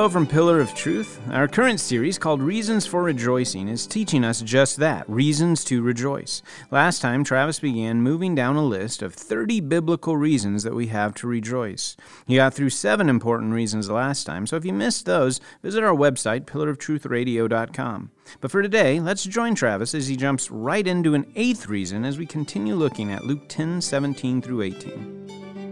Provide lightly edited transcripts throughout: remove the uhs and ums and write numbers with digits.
Hello from Pillar of Truth. Our current series, called Reasons for Rejoicing, is teaching us just that, reasons to rejoice. Last time, Travis began moving down a list of 30 biblical reasons that we have to rejoice. He got through 7 important reasons last time, so if you missed those, visit our website, pillarofTruthradio.com. But for today, let's join Travis as he jumps right into an 8th reason as we continue looking at Luke 10:17 through 18.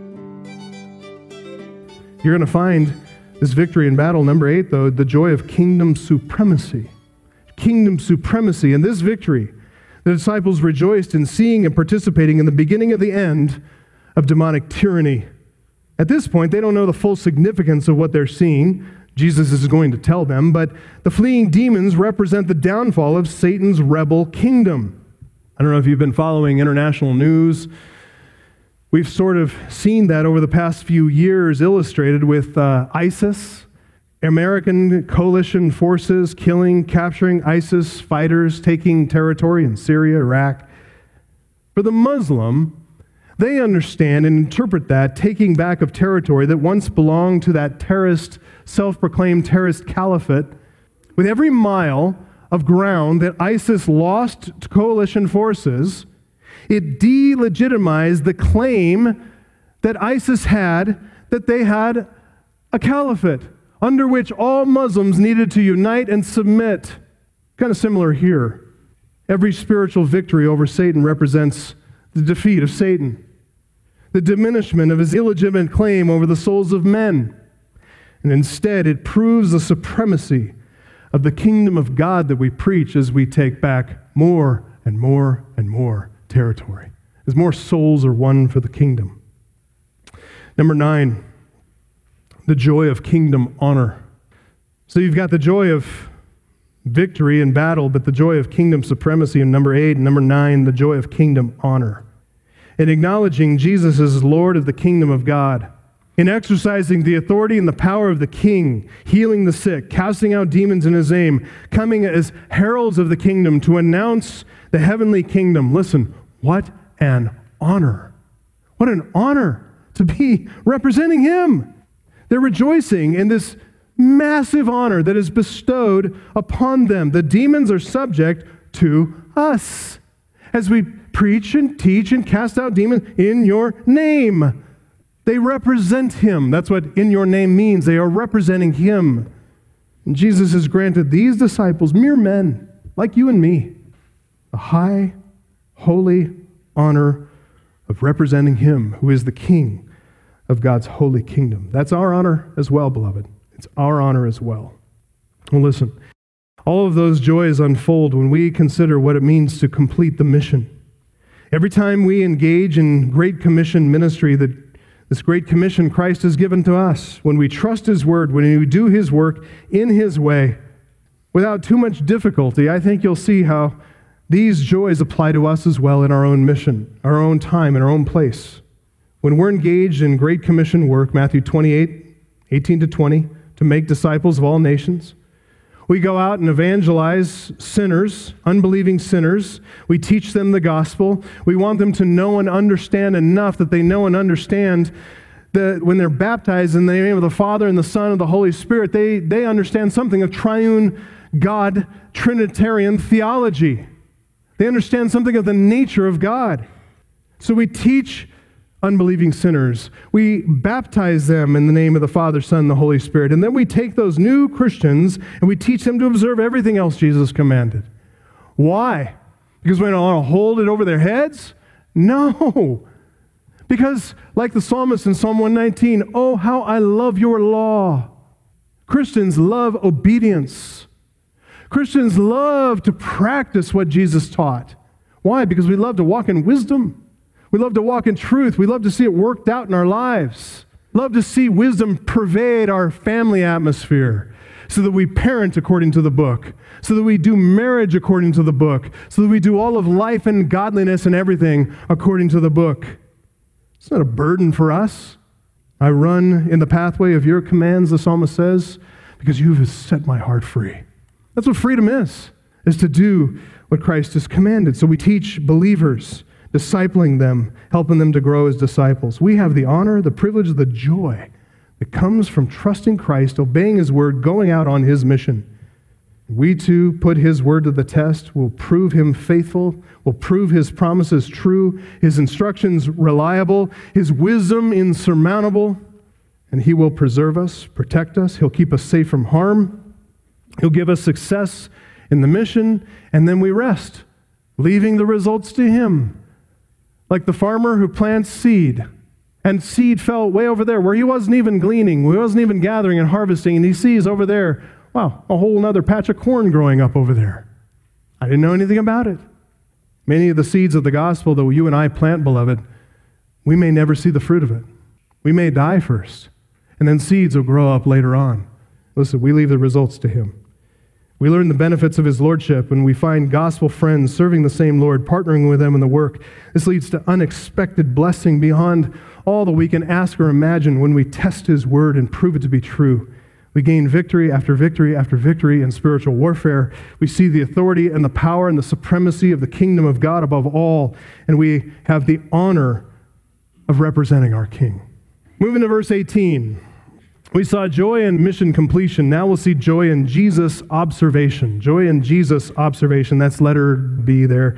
You're going to find this victory in battle, number 8, though, the joy of kingdom supremacy. Kingdom supremacy. In this victory, the disciples rejoiced in seeing and participating in the beginning of the end of demonic tyranny. At this point, they don't know the full significance of what they're seeing. Jesus is going to tell them, but the fleeing demons represent the downfall of Satan's rebel kingdom. I don't know if you've been following international news. We've sort of seen that over the past few years illustrated with ISIS, American coalition forces capturing ISIS fighters, taking territory in Syria, Iraq. For the Muslim, they understand and interpret that taking back of territory that once belonged to that terrorist, self-proclaimed terrorist caliphate. With every mile of ground that ISIS lost to coalition forces, it delegitimized the claim that ISIS had that they had a caliphate under which all Muslims needed to unite and submit. Kind of similar here. Every spiritual victory over Satan represents the defeat of Satan, the diminishment of his illegitimate claim over the souls of men. And instead, it proves the supremacy of the kingdom of God that we preach as we take back more and more and more territory, as more souls are won for the kingdom. Number 9, the joy of kingdom honor. So you've got the joy of victory in battle, but the joy of kingdom supremacy in number 8, and number 9, the joy of kingdom honor. In acknowledging Jesus as Lord of the kingdom of God, in exercising the authority and the power of the King, healing the sick, casting out demons in his name, coming as heralds of the kingdom to announce the heavenly kingdom. Listen, what an honor. What an honor to be representing him. They're rejoicing in this massive honor that is bestowed upon them. The demons are subject to us as we preach and teach and cast out demons in your name. They represent him. That's what in your name means. They are representing him. And Jesus has granted these disciples, mere men like you and me, the high, holy honor of representing him who is the King of God's holy kingdom. That's our honor as well, beloved. It's our honor as well. Well, listen, all of those joys unfold when we consider what it means to complete the mission. Every time we engage in Great Commission ministry, that this Great Commission Christ has given to us, when we trust his word, when we do his work in his way, without too much difficulty, I think you'll see how these joys apply to us as well in our own mission, our own time, in our own place. When we're engaged in Great Commission work, Matthew 28, 18 to 20, to make disciples of all nations, we go out and evangelize sinners, unbelieving sinners. We teach them the gospel. We want them to know and understand enough that they know and understand that when they're baptized in the name of the Father and the Son and the Holy Spirit, they understand something of triune God, Trinitarian theology. They understand something of the nature of God. So we teach unbelieving sinners. We baptize them in the name of the Father, Son, and the Holy Spirit. And then we take those new Christians and we teach them to observe everything else Jesus commanded. Why? Because we don't want to hold it over their heads? No. Because, like the psalmist in Psalm 119, oh, how I love your law. Christians love obedience. Christians love to practice what Jesus taught. Why? Because we love to walk in wisdom. We love to walk in truth. We love to see it worked out in our lives. Love to see wisdom pervade our family atmosphere so that we parent according to the book, so that we do marriage according to the book, so that we do all of life and godliness and everything according to the book. It's not a burden for us. I run in the pathway of your commands, the psalmist says, because you have set my heart free. That's what freedom is to do what Christ has commanded. So we teach believers, discipling them, helping them to grow as disciples. We have the honor, the privilege, the joy It comes from trusting Christ, obeying His word, going out on His mission. We too put His word to the test, will prove Him faithful, will prove His promises true, His instructions reliable, His wisdom insurmountable, and He will preserve us, protect us. He'll keep us safe from harm. He'll give us success in the mission, and then we rest, leaving the results to Him. Like the farmer who plants seed, and seed fell way over there where he wasn't even gleaning, he wasn't even gathering and harvesting, and he sees over there, wow, a whole other patch of corn growing up over there. I didn't know anything about it. Many of the seeds of the gospel that you and I plant, beloved, we may never see the fruit of it. We may die first, and then seeds will grow up later on. Listen, we leave the results to Him. We learn the benefits of His lordship when we find gospel friends serving the same Lord, partnering with them in the work. This leads to unexpected blessing beyond all that we can ask or imagine when we test His word and prove it to be true. We gain victory after victory after victory in spiritual warfare. We see the authority and the power and the supremacy of the kingdom of God above all, and we have the honor of representing our King. Moving to verse 18. We saw joy in mission completion. Now we'll see joy in Jesus' observation. Joy in Jesus' observation. That's letter B there.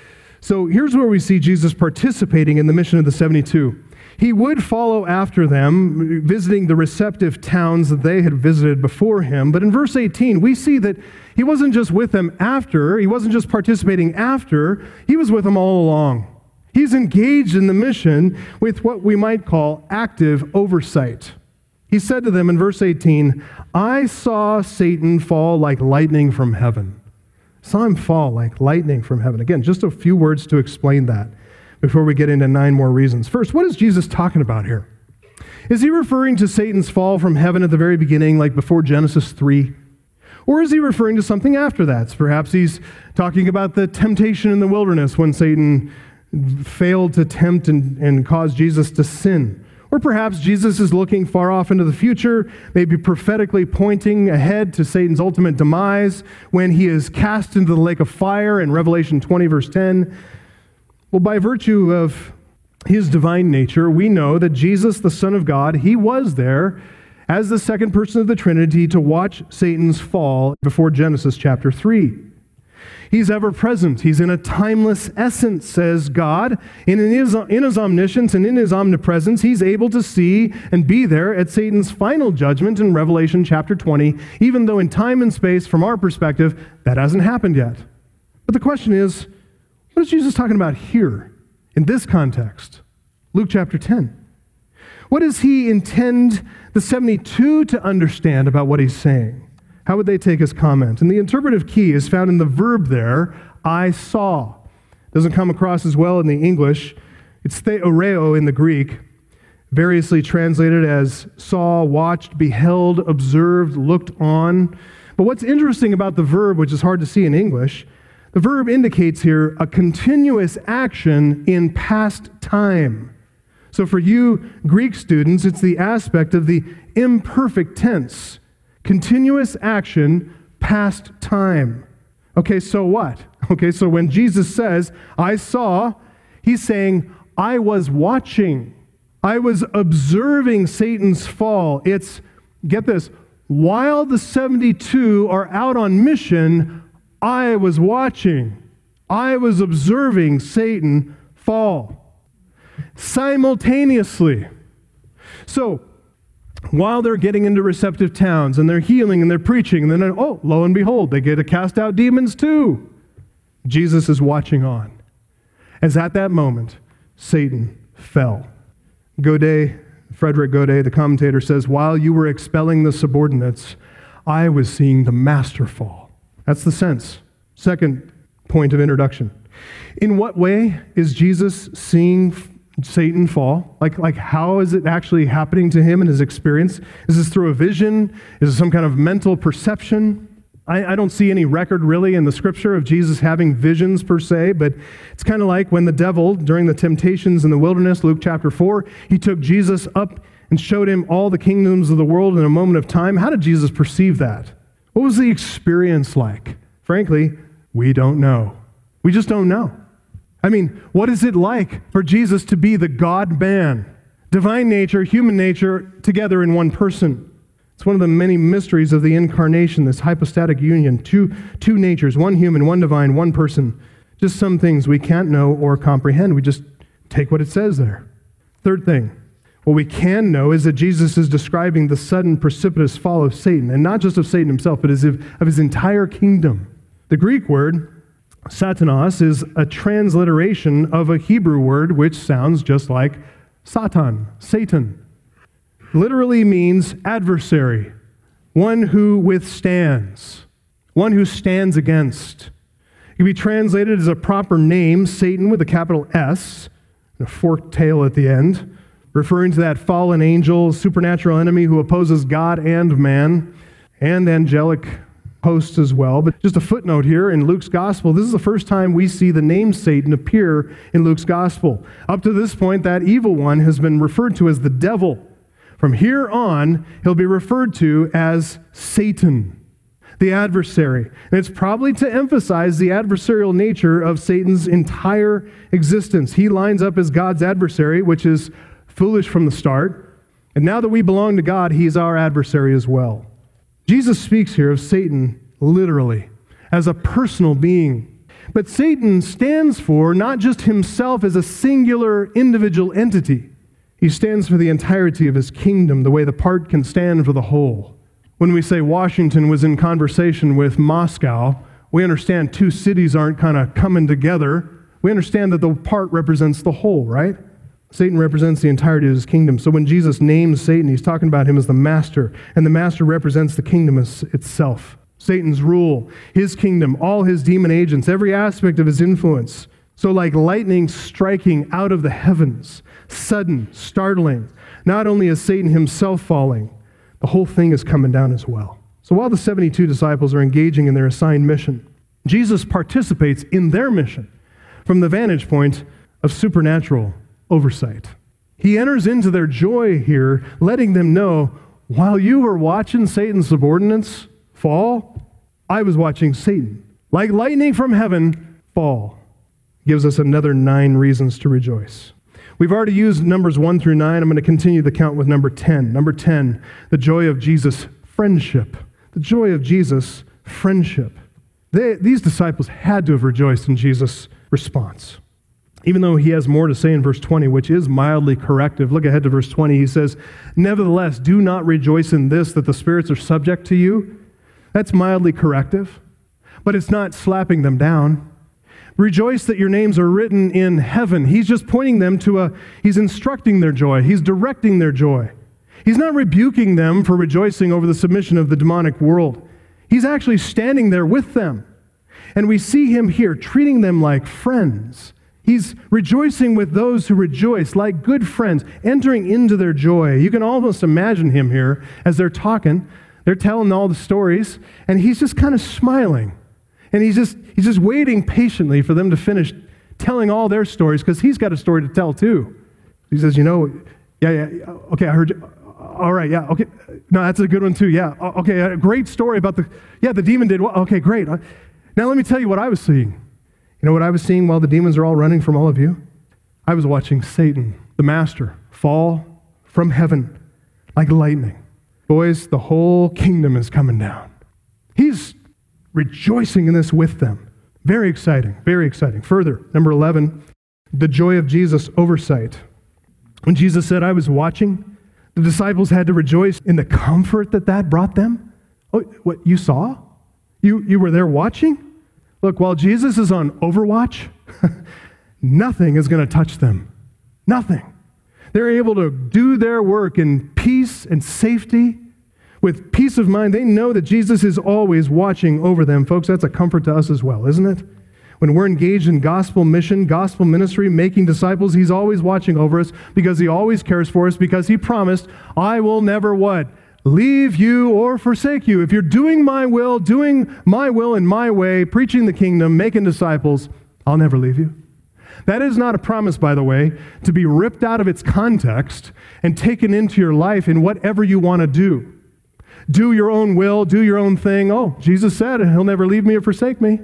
So here's where we see Jesus participating in the mission of the 72. He would follow after them, visiting the receptive towns that they had visited before Him. But in verse 18, we see that He wasn't just with them after, He wasn't just participating after, He was with them all along. He's engaged in the mission with what we might call active oversight. He said to them in verse 18, I saw Satan fall like lightning from heaven. Saw him fall like lightning from heaven. Again, just a few words to explain that before we get into 9 more reasons. First, what is Jesus talking about here? Is He referring to Satan's fall from heaven at the very beginning, like before Genesis 3? Or is He referring to something after that? So perhaps He's talking about the temptation in the wilderness when Satan failed to tempt and cause Jesus to sin. Or perhaps Jesus is looking far off into the future, maybe prophetically pointing ahead to Satan's ultimate demise when he is cast into the lake of fire in Revelation 20, verse 10. Well, by virtue of His divine nature, we know that Jesus, the Son of God, He was there as the second person of the Trinity to watch Satan's fall before Genesis chapter 3. He's ever present. He's in a timeless essence, says God. In his omniscience and in His omnipresence, He's able to see and be there at Satan's final judgment in Revelation chapter 20, even though in time and space, from our perspective, that hasn't happened yet. But the question is, what is Jesus talking about here, in this context? Luke chapter 10. What does He intend the 72 to understand about what He's saying? How would they take His comment? And the interpretive key is found in the verb there, I saw. Doesn't come across as well in the English. It's theoreo in the Greek, variously translated as saw, watched, beheld, observed, looked on. But what's interesting about the verb, which is hard to see in English, the verb indicates here a continuous action in past time. So for you Greek students, it's the aspect of the imperfect tense. Continuous action, past time. Okay, so what? Okay, so when Jesus says, I saw, He's saying, I was watching. I was observing Satan's fall. It's, get this, while the 72 are out on mission, I was watching. I was observing Satan fall. Simultaneously. So, while they're getting into receptive towns and they're healing and they're preaching, and then, oh, lo and behold, they get to cast out demons too. Jesus is watching on. As at that moment, Satan fell. Frederick Godet, the commentator, says, while you were expelling the subordinates, I was seeing the master fall. That's the sense. Second point of introduction. In what way is Jesus seeing Satan fall? Like how is it actually happening to Him in His experience? Is this through a vision? Is it some kind of mental perception? I don't see any record really in the Scripture of Jesus having visions per se, but it's kind of like when the devil, during the temptations in the wilderness, Luke chapter 4, he took Jesus up and showed Him all the kingdoms of the world in a moment of time. How did Jesus perceive that? What was the experience like? Frankly, we don't know. We just don't know. I mean, what is it like for Jesus to be the God-man, Divine nature, human nature, together in one person. It's one of the many mysteries of the incarnation, this hypostatic union. Two natures, one human, one divine, one person. Just some things we can't know or comprehend. We just take what it says there. Third thing, what we can know is that Jesus is describing the sudden precipitous fall of Satan, and not just of Satan himself, but of his entire kingdom. The Greek word, satanas, is a transliteration of a Hebrew word which sounds just like Satan, Satan. Literally means adversary, one who withstands, one who stands against. It can be translated as a proper name, Satan, with a capital S, and a forked tail at the end, referring to that fallen angel, supernatural enemy who opposes God and man, and angelic hosts as well. But just a footnote here, in Luke's gospel, this is the first time we see the name Satan appear in Luke's gospel. Up to this point, that evil one has been referred to as the devil. From here on, he'll be referred to as Satan, the adversary. And it's probably to emphasize the adversarial nature of Satan's entire existence. He lines up as God's adversary, which is foolish from the start. And now that we belong to God, he's our adversary as well. Jesus speaks here of Satan literally as a personal being. But Satan stands for not just himself as a singular individual entity. He stands for the entirety of his kingdom, the way the part can stand for the whole. When we say Washington was in conversation with Moscow, we understand two cities aren't kind of coming together. We understand that the part represents the whole, right? Satan represents the entirety of his kingdom. So when Jesus names Satan, he's talking about him as the master, and the master represents the kingdom itself. Satan's rule, his kingdom, all his demon agents, every aspect of his influence. So like lightning striking out of the heavens, sudden, startling, not only is Satan himself falling, the whole thing is coming down as well. So while the 72 disciples are engaging in their assigned mission, Jesus participates in their mission from the vantage point of supernatural oversight. He enters into their joy here, letting them know, while you were watching Satan's subordinates fall, I was watching Satan, like lightning from heaven, fall. Gives us another 9 reasons to rejoice. We've already used numbers 1 through 9. I'm going to continue the count with number 10. Number 10, the joy of Jesus' friendship. The joy of Jesus' friendship. These disciples had to have rejoiced in Jesus' response. Even though he has more to say in verse 20, which is mildly corrective. Look ahead to verse 20. He says, nevertheless, do not rejoice in this, that the spirits are subject to you. That's mildly corrective, but it's not slapping them down. Rejoice that your names are written in heaven. He's just pointing them to he's instructing their joy. He's directing their joy. He's not rebuking them for rejoicing over the submission of the demonic world. He's actually standing there with them. And we see him here treating them like friends. He's rejoicing with those who rejoice, like good friends, entering into their joy. You can almost imagine him here as they're talking. They're telling all the stories, and he's just kind of smiling. And he's just waiting patiently for them to finish telling all their stories, because he's got a story to tell too. He says, yeah, okay, I heard you. All right, yeah, okay. No, that's a good one too, yeah. Okay, a great story about the demon did well. Okay, great. Now let me tell you what I was seeing. You know what I was seeing while the demons are all running from all of you? I was watching Satan, the master, fall from heaven like lightning. Boys, the whole kingdom is coming down. He's rejoicing in this with them. Very exciting, very exciting. Further, number 11, the joy of Jesus' oversight. When Jesus said, I was watching, the disciples had to rejoice in the comfort that brought them. Oh, what, you saw? You were there watching? Look, while Jesus is on overwatch, nothing is going to touch them. Nothing. They're able to do their work in peace and safety. With peace of mind, they know that Jesus is always watching over them. Folks, that's a comfort to us as well, isn't it? When we're engaged in gospel mission, gospel ministry, making disciples, he's always watching over us because he always cares for us, because he promised, I will never what? Leave you or forsake you. If you're doing my will in my way, preaching the kingdom, making disciples, I'll never leave you. That is not a promise, by the way, to be ripped out of its context and taken into your life in whatever you want to do. Do your own will, do your own thing. Oh, Jesus said he'll never leave me or forsake me.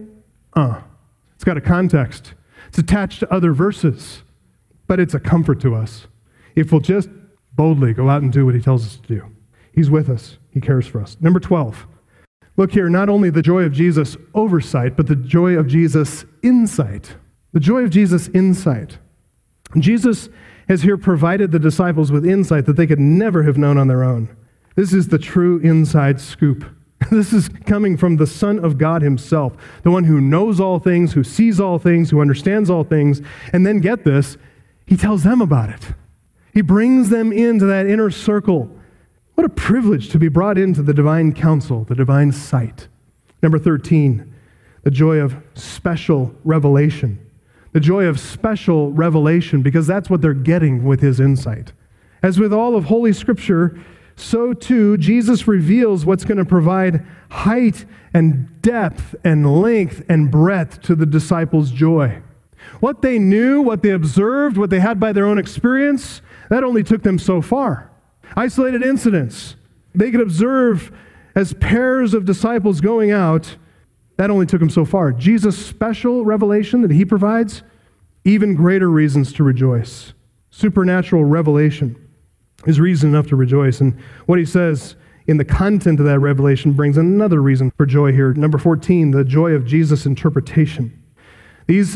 It's got a context. It's attached to other verses, but it's a comfort to us. If we'll just boldly go out and do what he tells us to do. He's with us. He cares for us. Number 12. Look here, not only the joy of Jesus oversight, but the joy of Jesus insight. The joy of Jesus insight. Jesus has here provided the disciples with insight that they could never have known on their own. This is the true inside scoop. This is coming from the Son of God himself, the one who knows all things, who sees all things, who understands all things. And then get this, he tells them about it. He brings them into that inner circle. What a privilege to be brought into the divine counsel, the divine sight. Number 13, the joy of special revelation. The joy of special revelation, because that's what they're getting with his insight. As with all of Holy Scripture, so too Jesus reveals what's going to provide height and depth and length and breadth to the disciples' joy. What they knew, what they observed, what they had by their own experience, that only took them so far. Isolated incidents they could observe as pairs of disciples going out, that only took them so far. Jesus' special revelation that he provides, even greater reasons to rejoice. Supernatural revelation is reason enough to rejoice. And what he says in the content of that revelation brings another reason for joy here. Number 14, the joy of Jesus' interpretation. These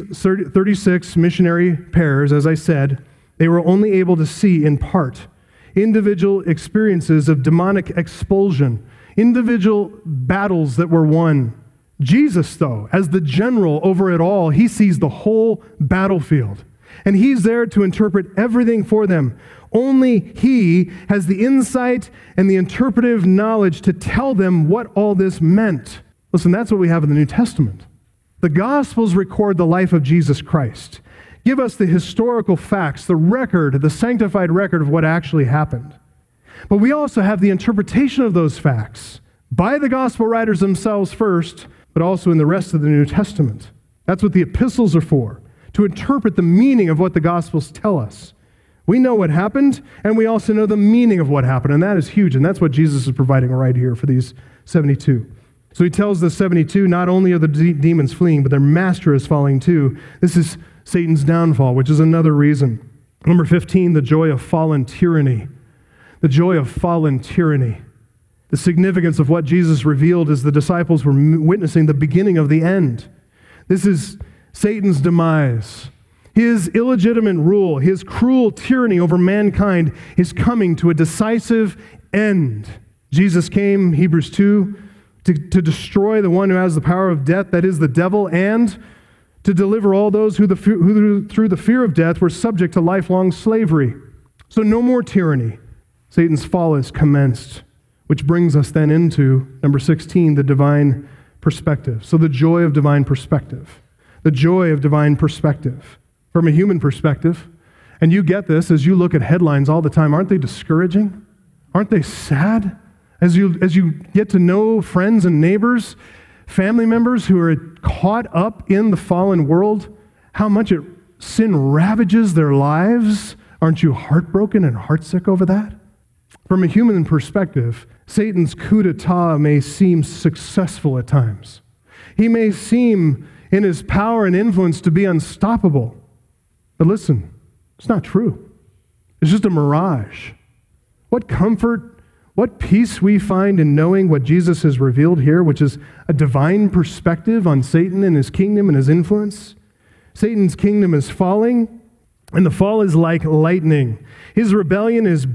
36 missionary pairs, as I said, they were only able to see in part individual experiences of demonic expulsion, individual battles that were won. Jesus, though, as the general over it all, he sees the whole battlefield. And he's there to interpret everything for them. Only he has the insight and the interpretive knowledge to tell them what all this meant. Listen, that's what we have in the New Testament. The Gospels record the life of Jesus Christ. Give us the historical facts, the record, the sanctified record of what actually happened. But we also have the interpretation of those facts by the Gospel writers themselves first, but also in the rest of the New Testament. That's what the epistles are for, to interpret the meaning of what the Gospels tell us. We know what happened, and we also know the meaning of what happened, and that is huge, and that's what Jesus is providing right here for these 72. So he tells the 72, not only are the demons fleeing, but their master is falling too. This is Satan's downfall, which is another reason. Number 15, the joy of fallen tyranny. The joy of fallen tyranny. The significance of what Jesus revealed as the disciples were witnessing the beginning of the end. This is Satan's demise. His illegitimate rule, his cruel tyranny over mankind is coming to a decisive end. Jesus came, Hebrews 2, to destroy the one who has the power of death, that is the devil, and to deliver all those who through the fear of death were subject to lifelong slavery. So no more tyranny. Satan's fall is commenced, which brings us then into, number 16, the divine perspective. So the joy of divine perspective. The joy of divine perspective. From a human perspective, and you get this as you look at headlines all the time, aren't they discouraging? Aren't they sad? As you get to know friends and neighbors, family members who are caught up in the fallen world, how much sin ravages their lives, aren't you heartbroken and heartsick over that? From a human perspective, Satan's coup d'etat may seem successful at times. He may seem in his power and influence to be unstoppable. But listen, it's not true. It's just a mirage. What comfort, what peace we find in knowing what Jesus has revealed here, which is a divine perspective on Satan and his kingdom and his influence. Satan's kingdom is falling, and the fall is like lightning. His rebellion is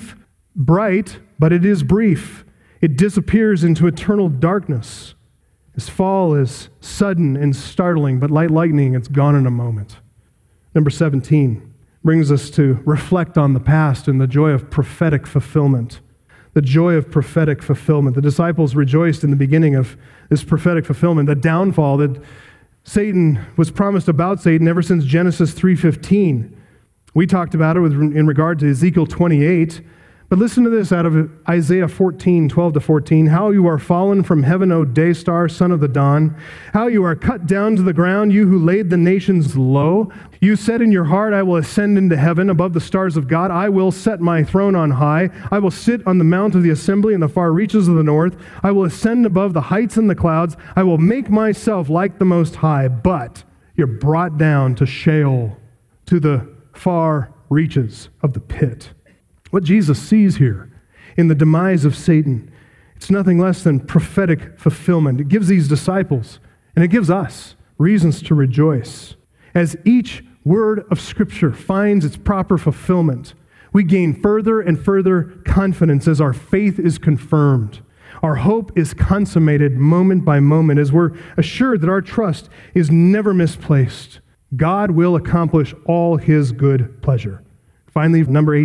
bright, but it is brief. It disappears into eternal darkness. His fall is sudden and startling, but like lightning, it's gone in a moment. Number 17 brings us to reflect on the past and the joy of prophetic fulfillment. The joy of prophetic fulfillment. The disciples rejoiced in the beginning of this prophetic fulfillment, the downfall that Satan was promised about Satan ever since Genesis 3:15. We talked about it in regard to Ezekiel 28. But listen to this out of Isaiah 14:12-14. How you are fallen from heaven, O day star, son of the dawn. How you are cut down to the ground, you who laid the nations low. You said in your heart, I will ascend into heaven above the stars of God. I will set my throne on high. I will sit on the mount of the assembly in the far reaches of the north. I will ascend above the heights and the clouds. I will make myself like the Most High. But you're brought down to Sheol, to the far reaches of the pit. What Jesus sees here in the demise of Satan, it's nothing less than prophetic fulfillment. It gives these disciples, and it gives us, reasons to rejoice. As each word of Scripture finds its proper fulfillment, we gain further and further confidence as our faith is confirmed. Our hope is consummated moment by moment as we're assured that our trust is never misplaced. God will accomplish all His good pleasure. Finally,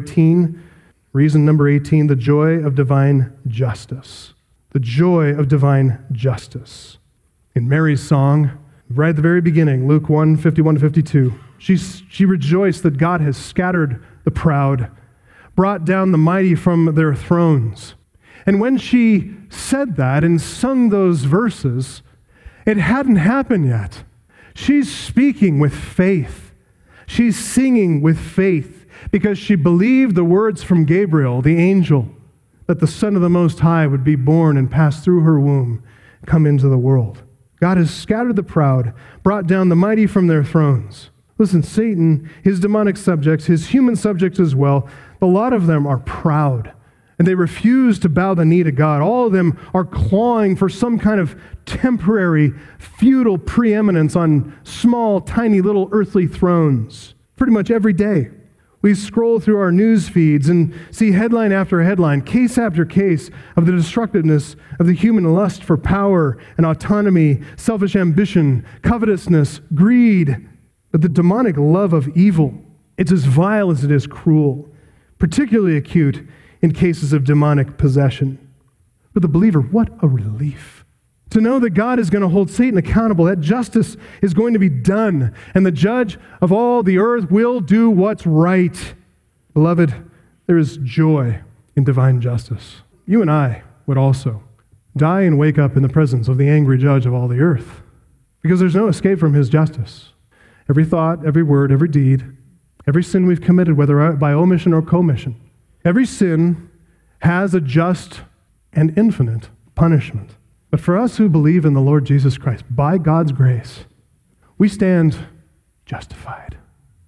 reason number 18, the joy of divine justice. The joy of divine justice. In Mary's song, right at the very beginning, Luke 1, 51-52, she rejoiced that God has scattered the proud, brought down the mighty from their thrones. And when she said that and sung those verses, it hadn't happened yet. She's speaking with faith. She's singing with faith because she believed the words from Gabriel, the angel, that the Son of the Most High would be born and pass through her womb, come into the world. God has scattered the proud, brought down the mighty from their thrones. Listen, Satan, his demonic subjects, his human subjects as well, a lot of them are proud, and they refuse to bow the knee to God. All of them are clawing for some kind of temporary, feudal preeminence on small, tiny, little earthly thrones. Pretty much every day, we scroll through our news feeds and see headline after headline, case after case of the destructiveness of the human lust for power and autonomy, selfish ambition, covetousness, greed. But the demonic love of evil, it's as vile as it is cruel, particularly acute in cases of demonic possession. For the believer, what a relief to know that God is going to hold Satan accountable, that justice is going to be done, and the judge of all the earth will do what's right. Beloved, there is joy in divine justice. You and I would also die and wake up in the presence of the angry judge of all the earth, because there's no escape from his justice. Every thought, every word, every deed, every sin we've committed, whether by omission or commission, every sin has a just and infinite punishment. But for us who believe in the Lord Jesus Christ, by God's grace, we stand justified.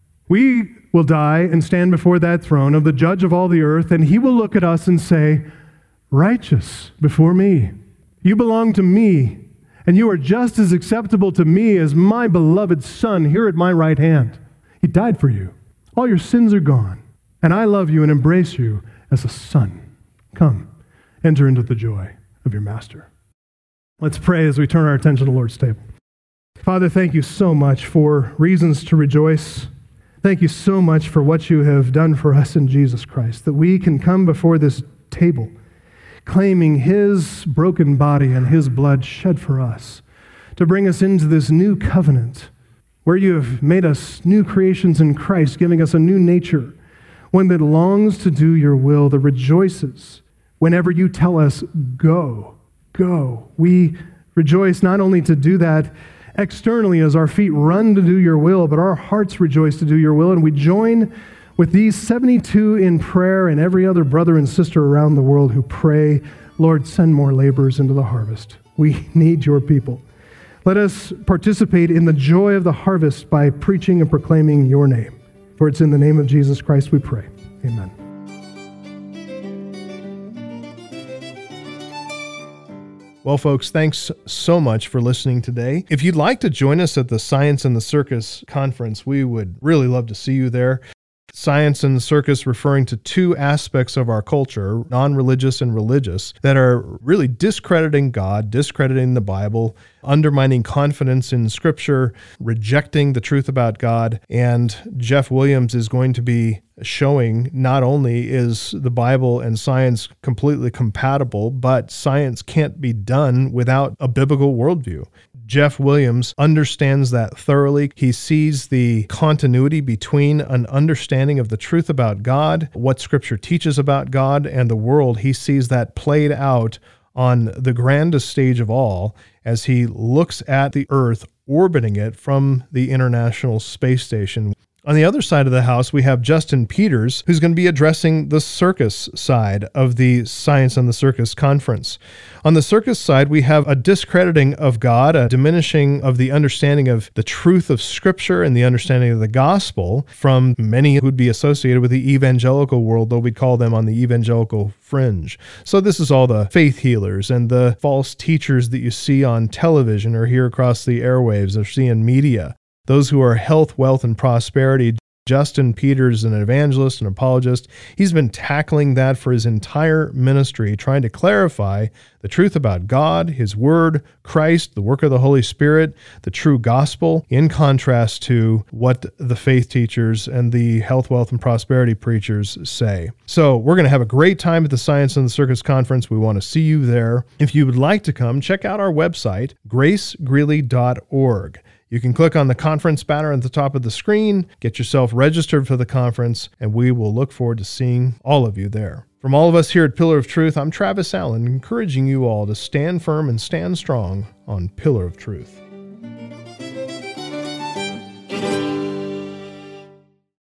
We will die and stand before that throne of the judge of all the earth, and he will look at us and say, righteous before me. You belong to me, and you are just as acceptable to me as my beloved Son here at my right hand. He died for you. All your sins are gone, and I love you and embrace you as a son. Come, enter into the joy of your master. Let's pray as we turn our attention to the Lord's table. Father, thank you so much for reasons to rejoice. Thank you so much for what you have done for us in Jesus Christ, that we can come before this table claiming his broken body and his blood shed for us to bring us into this new covenant where you have made us new creations in Christ, giving us a new nature, one that longs to do your will, that rejoices whenever you tell us, go. Go. We rejoice not only to do that externally as our feet run to do your will, but our hearts rejoice to do your will. And we join with these 72 in prayer and every other brother and sister around the world who pray, Lord, send more laborers into the harvest. We need your people. Let us participate in the joy of the harvest by preaching and proclaiming your name. For it's in the name of Jesus Christ we pray. Amen. Well, folks, thanks so much for listening today. If you'd like to join us at the Science and the Circus conference, we would really love to see you there. Science and the Circus referring to two aspects of our culture, non-religious and religious, that are really discrediting God, discrediting the Bible, undermining confidence in Scripture, rejecting the truth about God. And Jeff Williams is going to be showing not only is the Bible and science completely compatible, but science can't be done without a biblical worldview. Jeff Williams understands that thoroughly. He sees the continuity between an understanding of the truth about God, what Scripture teaches about God, and the world. He sees that played out on the grandest stage of all as he looks at the Earth orbiting it from the International Space Station. On the other side of the house, we have Justin Peters, who's going to be addressing the circus side of the Science and the Circus conference. On the circus side, we have a discrediting of God, a diminishing of the understanding of the truth of Scripture and the understanding of the gospel from many who would be associated with the evangelical world, though we'd call them on the evangelical fringe. So this is all the faith healers and the false teachers that you see on television or hear across the airwaves or see in media. Those who are health, wealth, and prosperity. Justin Peters, an evangelist and apologist, he's been tackling that for his entire ministry, trying to clarify the truth about God, His Word, Christ, the work of the Holy Spirit, the true gospel, in contrast to what the faith teachers and the health, wealth, and prosperity preachers say. So we're going to have a great time at the Science and the Circus Conference. We want to see you there. If you would like to come, check out our website, gracegreeley.org. You can click on the conference banner at the top of the screen, get yourself registered for the conference, and we will look forward to seeing all of you there. From all of us here at Pillar of Truth, I'm Travis Allen, encouraging you all to stand firm and stand strong on Pillar of Truth.